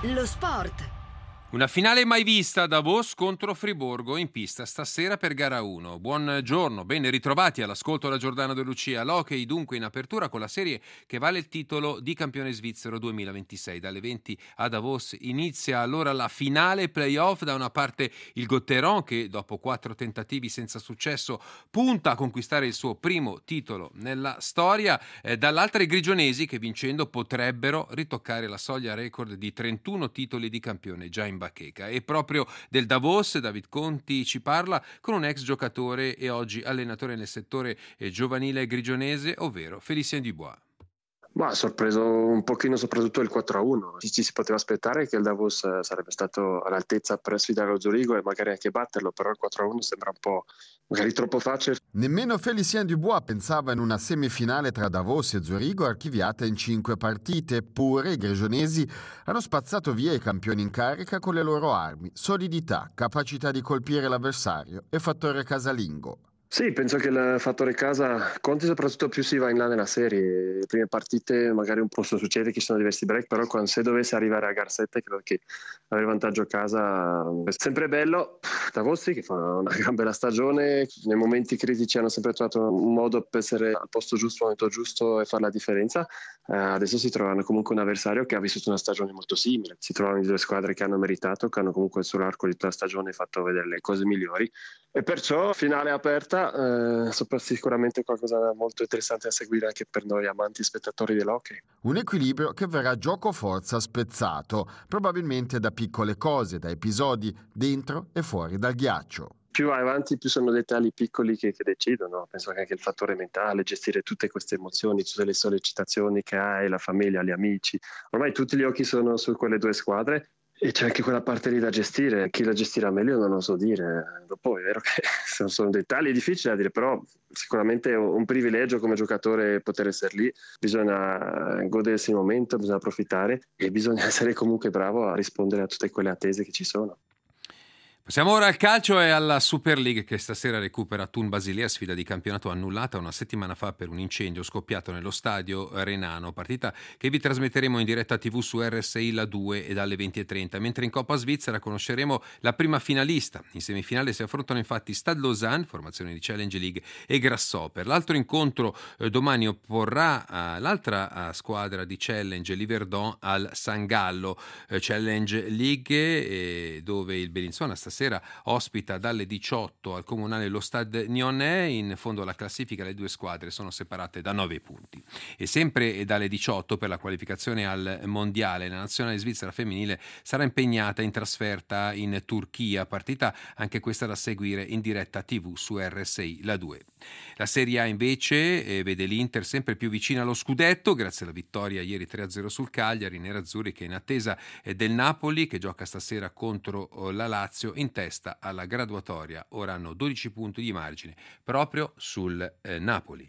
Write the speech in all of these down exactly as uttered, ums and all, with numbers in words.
Lo sport. Una finale mai vista, Davos contro Friburgo in pista stasera per gara uno. Buongiorno, ben ritrovati all'ascolto da Giordano De Lucia. L'hockey dunque in apertura con la serie che vale il titolo di campione svizzero duemilaventisei. Dalle venti a Davos inizia allora la finale playoff. Da una parte il Gotteron che dopo quattro tentativi senza successo punta a conquistare il suo primo titolo nella storia. Eh, dall'altra i grigionesi che vincendo potrebbero ritoccare la soglia record di trentuno titoli di campione già in bacheca. E proprio del Davos David Conti ci parla con un ex giocatore e oggi allenatore nel settore giovanile grigionese, ovvero Félicien Dubois. Ma ha sorpreso un pochino soprattutto il quattro a uno. Ci, ci si poteva aspettare che il Davos sarebbe stato all'altezza per sfidare lo Zurigo e magari anche batterlo, però il quattro a uno sembra un po' magari troppo facile. Nemmeno Félicien Dubois pensava in una semifinale tra Davos e Zurigo archiviata in cinque partite, eppure i grigionesi hanno spazzato via i campioni in carica con le loro armi, solidità, capacità di colpire l'avversario e fattore casalingo. Sì, penso che il fattore casa conti soprattutto più si va in là nella serie. Le prime partite magari un po' succede che ci sono diversi break, però quando, se dovesse arrivare a gara sette credo che avere vantaggio a casa è sempre bello. Davos che fa una gran bella stagione, nei momenti critici hanno sempre trovato un modo per essere al posto giusto, al momento giusto e fare la differenza. Eh, adesso si trovano comunque un avversario che ha vissuto una stagione molto simile, si trovano in due squadre che hanno meritato, che hanno comunque sull'arco di tutta la stagione fatto vedere le cose migliori e perciò finale aperta. Eh, sicuramente qualcosa molto interessante da seguire anche per noi amanti e spettatori dell'hockey. Un equilibrio che verrà gioco forza spezzato, probabilmente da piccole cose, da episodi dentro e fuori dal ghiaccio. Più vai avanti più sono dettagli piccoli che, che decidono. Penso che anche il fattore mentale, gestire tutte queste emozioni, tutte le sollecitazioni che hai, la famiglia, gli amici, ormai tutti gli occhi sono su quelle due squadre. E c'è anche quella parte lì da gestire, chi la gestirà meglio non lo so dire. Dopo è vero che sono dettagli difficili da dire, però sicuramente è un privilegio come giocatore poter essere lì, bisogna godersi il momento, bisogna approfittare e bisogna essere comunque bravo a rispondere a tutte quelle attese che ci sono. Passiamo ora al calcio e alla Super League che stasera recupera Thun Basilea, sfida di campionato annullata una settimana fa per un incendio scoppiato nello stadio renano, partita che vi trasmetteremo in diretta tivù su R S I La due e dalle venti e trenta, mentre in Coppa Svizzera conosceremo la prima finalista. In semifinale si affrontano infatti Stade Lausanne, formazione di Challenge League, e Grasshopper. L'altro incontro eh, domani opporrà eh, l'altra eh, squadra di Challenge, l'Yverdon, al San Gallo. eh, Challenge League eh, dove il Bellinzona stasera ospita dalle diciotto al Comunale lo Stade Nyonnais. In fondo alla classifica le due squadre sono separate da nove punti. E sempre dalle diciotto per la qualificazione al Mondiale la nazionale svizzera femminile sarà impegnata in trasferta in Turchia, partita anche questa da seguire in diretta tivù su R S I La due. La Serie A invece eh, vede l'Inter sempre più vicina allo scudetto grazie alla vittoria ieri tre a zero sul Cagliari. I nerazzurri che in attesa eh, del Napoli che gioca stasera contro oh, la Lazio in testa alla graduatoria, ora hanno dodici punti di margine proprio sul eh, Napoli.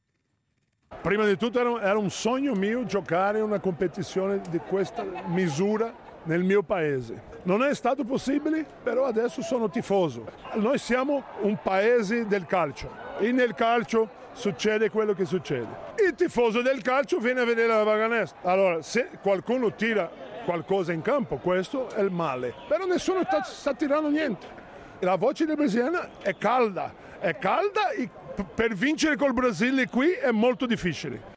Prima di tutto era, era un sogno mio giocare una competizione di questa misura nel mio paese. Non è stato possibile, però adesso sono tifoso. Noi siamo un paese del calcio e nel calcio succede quello che succede. Il tifoso del calcio viene a vedere la pallacanestro. Allora, se qualcuno tira qualcosa in campo, questo è il male. Però nessuno sta, sta tirando niente. La voce del brasiliano è calda, è calda e per vincere col Brasile qui è molto difficile.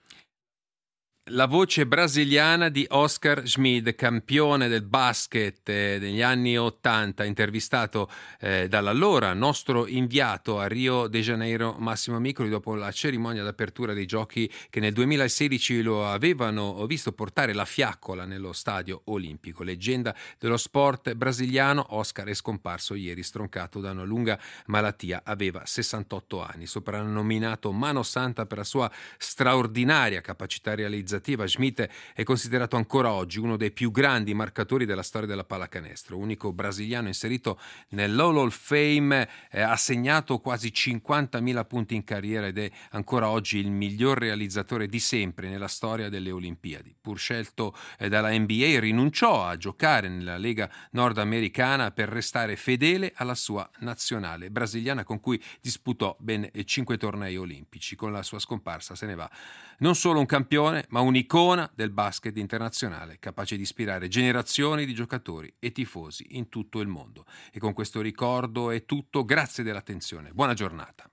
La voce brasiliana di Oscar Schmid, campione del basket eh, degli anni ottanta, intervistato eh, dall'allora nostro inviato a Rio de Janeiro Massimo Micoli dopo la cerimonia d'apertura dei giochi che nel duemilasedici lo avevano visto portare la fiaccola nello stadio olimpico. Leggenda dello sport brasiliano, Oscar è scomparso ieri stroncato da una lunga malattia, aveva sessantotto anni. Soprannominato Mano Santa per la sua straordinaria capacità realizzativa, Schmidt è considerato ancora oggi uno dei più grandi marcatori della storia della pallacanestro, unico brasiliano inserito nell'Hall of Fame, eh, ha segnato quasi cinquantamila punti in carriera ed è ancora oggi il miglior realizzatore di sempre nella storia delle Olimpiadi. Pur scelto eh, dalla N B A, rinunciò a giocare nella Lega nordamericana per restare fedele alla sua nazionale brasiliana con cui disputò ben cinque tornei olimpici. Con la sua scomparsa se ne va non solo un campione ma un'icona del basket internazionale, capace di ispirare generazioni di giocatori e tifosi in tutto il mondo. E con questo ricordo è tutto, grazie dell'attenzione. Buona giornata.